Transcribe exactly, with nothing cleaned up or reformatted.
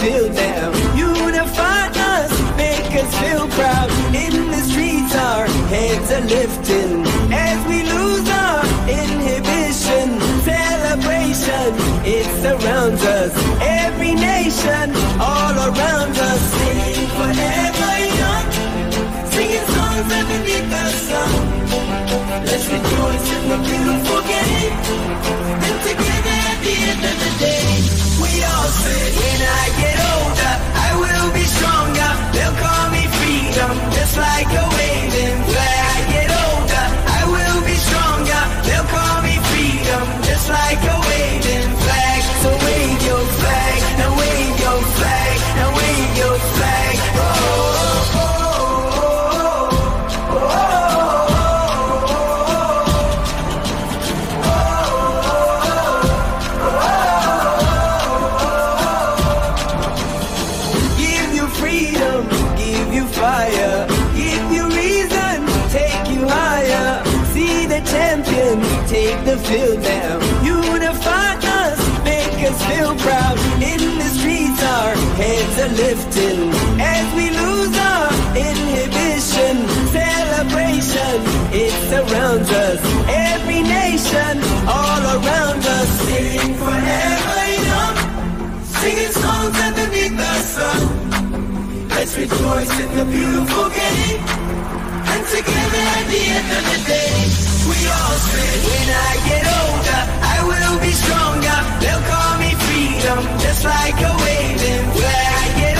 field now. Unify us, make us feel proud. In the streets our heads are lifting as we lose our inhibition. Celebration, it surrounds us. Every nation, all around us. Sing forever young, singing songs underneath the sun. Let's rejoice in the beautiful game, and together at the end of the day, we all say, when I get older, I will be stronger. They'll call me freedom, just like a waving flag. I get older, I will be stronger. They'll call me freedom, just like a waving flag. So wave your flag, now wave your flag, now wave your flag. Oh, oh, oh. Take the field now, unify us, make us feel proud. In the streets our heads are lifting as we lose our inhibition. Celebration, it surrounds us. Every nation, all around us. Sing forever young, singing songs underneath the sun. Let's rejoice in the beautiful game, and together at the end of the day, we all say, when I get older, I will be stronger. They'll call me freedom, just like a waving flag. I get